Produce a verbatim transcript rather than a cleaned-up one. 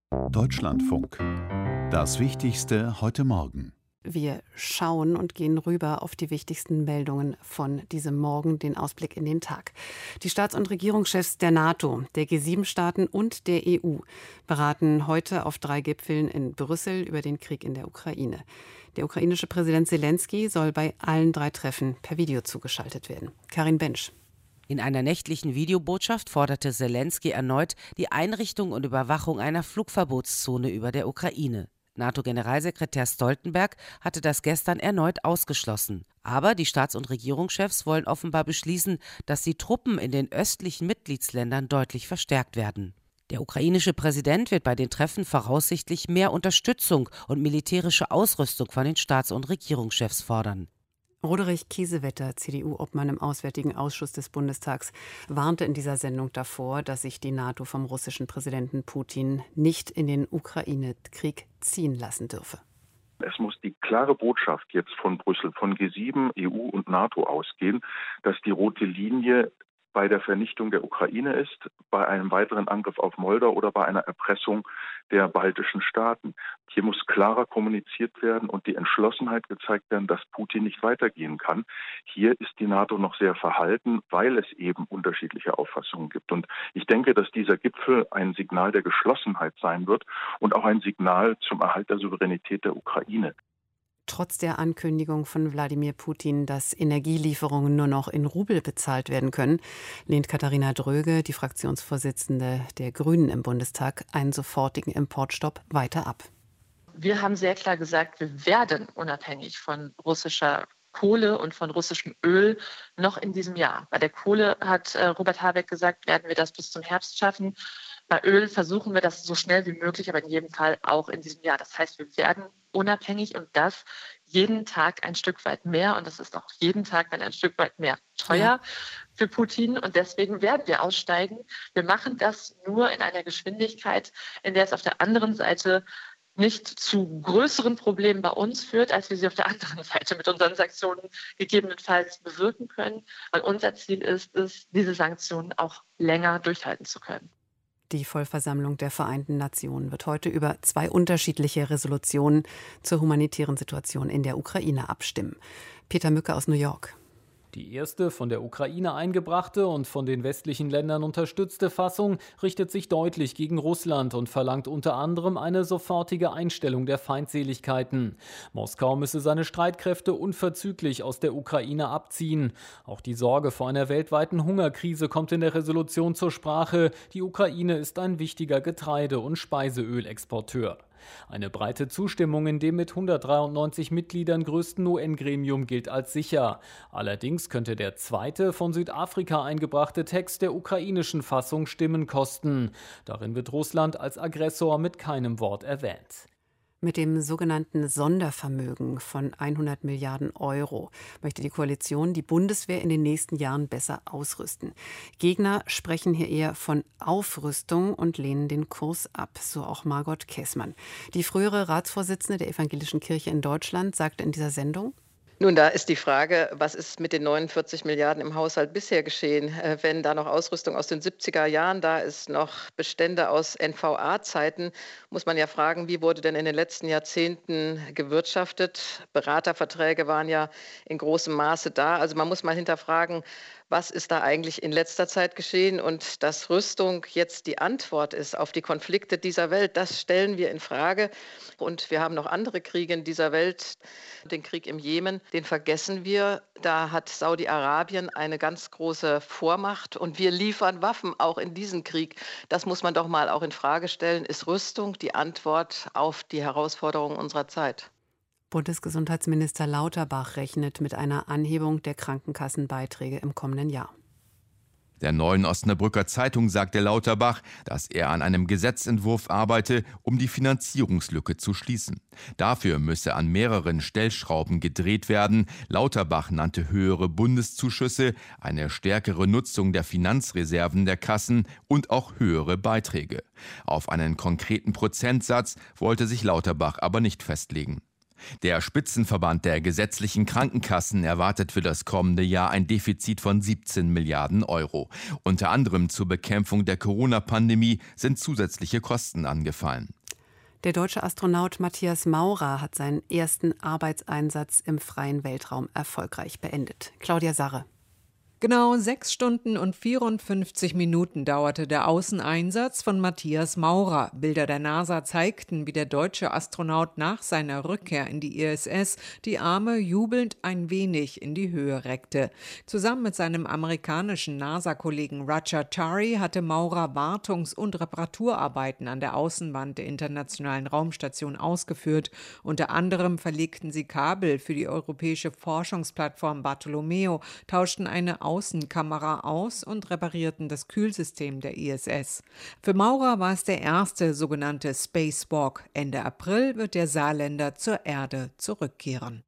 Deutschlandfunk. Das Wichtigste heute Morgen. Wir schauen und gehen rüber auf die wichtigsten Meldungen von diesem Morgen, den Ausblick in den Tag. Die Staats- und Regierungschefs der NATO, der G sieben Staaten und der E U beraten heute auf drei Gipfeln in Brüssel über den Krieg in der Ukraine. Der ukrainische Präsident Selenskyj soll bei allen drei Treffen per Video zugeschaltet werden. Karin Bensch. In einer nächtlichen Videobotschaft forderte Selenskyj erneut die Einrichtung und Überwachung einer Flugverbotszone über der Ukraine. NATO-Generalsekretär Stoltenberg hatte das gestern erneut ausgeschlossen. Aber die Staats- und Regierungschefs wollen offenbar beschließen, dass die Truppen in den östlichen Mitgliedsländern deutlich verstärkt werden. Der ukrainische Präsident wird bei den Treffen voraussichtlich mehr Unterstützung und militärische Ausrüstung von den Staats- und Regierungschefs fordern. Roderich Kiesewetter, C D U-Obmann im Auswärtigen Ausschuss des Bundestags, warnte in dieser Sendung davor, dass sich die NATO vom russischen Präsidenten Putin nicht in den Ukraine-Krieg ziehen lassen dürfe. Es muss die klare Botschaft jetzt von Brüssel, von G sieben, E U und NATO ausgehen, dass die rote Linie bei der Vernichtung der Ukraine ist, bei einem weiteren Angriff auf Moldau oder bei einer Erpressung der baltischen Staaten. Hier muss klarer kommuniziert werden und die Entschlossenheit gezeigt werden, dass Putin nicht weitergehen kann. Hier ist die NATO noch sehr verhalten, weil es eben unterschiedliche Auffassungen gibt. Und ich denke, dass dieser Gipfel ein Signal der Geschlossenheit sein wird und auch ein Signal zum Erhalt der Souveränität der Ukraine. Trotz der Ankündigung von Wladimir Putin, dass Energielieferungen nur noch in Rubel bezahlt werden können, lehnt Katharina Dröge, die Fraktionsvorsitzende der Grünen im Bundestag, einen sofortigen Importstopp weiter ab. Wir haben sehr klar gesagt, wir werden unabhängig von russischer Kohle und von russischem Öl noch in diesem Jahr. Bei der Kohle hat äh, Robert Habeck gesagt, werden wir das bis zum Herbst schaffen. Bei Öl versuchen wir das so schnell wie möglich, aber in jedem Fall auch in diesem Jahr. Das heißt, wir werden unabhängig und das jeden Tag ein Stück weit mehr. Und das ist auch jeden Tag dann ein Stück weit mehr teuer ja. für Putin. Und deswegen werden wir aussteigen. Wir machen das nur in einer Geschwindigkeit, in der es auf der anderen Seite nicht zu größeren Problemen bei uns führt, als wir sie auf der anderen Seite mit unseren Sanktionen gegebenenfalls bewirken können. Weil unser Ziel ist es, diese Sanktionen auch länger durchhalten zu können. Die Vollversammlung der Vereinten Nationen wird heute über zwei unterschiedliche Resolutionen zur humanitären Situation in der Ukraine abstimmen. Peter Mücke aus New York. Die erste, von der Ukraine eingebrachte und von den westlichen Ländern unterstützte Fassung richtet sich deutlich gegen Russland und verlangt unter anderem eine sofortige Einstellung der Feindseligkeiten. Moskau müsse seine Streitkräfte unverzüglich aus der Ukraine abziehen. Auch die Sorge vor einer weltweiten Hungerkrise kommt in der Resolution zur Sprache. Die Ukraine ist ein wichtiger Getreide- und Speiseölexporteur. Eine breite Zustimmung in dem mit hundertdreiundneunzig Mitgliedern größten U N-Gremium gilt als sicher. Allerdings könnte der zweite von Südafrika eingebrachte Text der ukrainischen Fassung Stimmen kosten. Darin wird Russland als Aggressor mit keinem Wort erwähnt. Mit dem sogenannten Sondervermögen von hundert Milliarden Euro möchte die Koalition die Bundeswehr in den nächsten Jahren besser ausrüsten. Gegner sprechen hier eher von Aufrüstung und lehnen den Kurs ab, so auch Margot Käßmann. Die frühere Ratsvorsitzende der Evangelischen Kirche in Deutschland sagte in dieser Sendung: Nun, da ist die Frage, was ist mit den neunundvierzig Milliarden im Haushalt bisher geschehen? Wenn da noch Ausrüstung aus den siebziger Jahren da ist, noch Bestände aus N V A-Zeiten, muss man ja fragen, wie wurde denn in den letzten Jahrzehnten gewirtschaftet? Beraterverträge waren ja in großem Maße da. Also man muss mal hinterfragen, was ist da eigentlich in letzter Zeit geschehen? Und dass Rüstung jetzt die Antwort ist auf die Konflikte dieser Welt, das stellen wir in Frage. Und wir haben noch andere Kriege in dieser Welt. Den Krieg im Jemen, den vergessen wir. Da hat Saudi-Arabien eine ganz große Vormacht. Und wir liefern Waffen auch in diesen Krieg. Das muss man doch mal auch in Frage stellen. Ist Rüstung die Antwort auf die Herausforderungen unserer Zeit? Bundesgesundheitsminister Lauterbach rechnet mit einer Anhebung der Krankenkassenbeiträge im kommenden Jahr. Der Neuen Osnabrücker Zeitung sagte Lauterbach, dass er an einem Gesetzentwurf arbeite, um die Finanzierungslücke zu schließen. Dafür müsse an mehreren Stellschrauben gedreht werden. Lauterbach nannte höhere Bundeszuschüsse, eine stärkere Nutzung der Finanzreserven der Kassen und auch höhere Beiträge. Auf einen konkreten Prozentsatz wollte sich Lauterbach aber nicht festlegen. Der Spitzenverband der gesetzlichen Krankenkassen erwartet für das kommende Jahr ein Defizit von siebzehn Milliarden Euro. Unter anderem zur Bekämpfung der Corona-Pandemie sind zusätzliche Kosten angefallen. Der deutsche Astronaut Matthias Maurer hat seinen ersten Arbeitseinsatz im freien Weltraum erfolgreich beendet. Claudia Sarre. Genau sechs Stunden und vierundfünfzig Minuten dauerte der Außeneinsatz von Matthias Maurer. Bilder der NASA zeigten, wie der deutsche Astronaut nach seiner Rückkehr in die I S S die Arme jubelnd ein wenig in die Höhe reckte. Zusammen mit seinem amerikanischen NASA-Kollegen Roger Chari hatte Maurer Wartungs- und Reparaturarbeiten an der Außenwand der Internationalen Raumstation ausgeführt. Unter anderem verlegten sie Kabel für die europäische Forschungsplattform Bartolomeo, tauschten eine Außenkamera aus und reparierten das Kühlsystem der I S S. Für Maurer war es der erste sogenannte Spacewalk. Ende April wird der Saarländer zur Erde zurückkehren.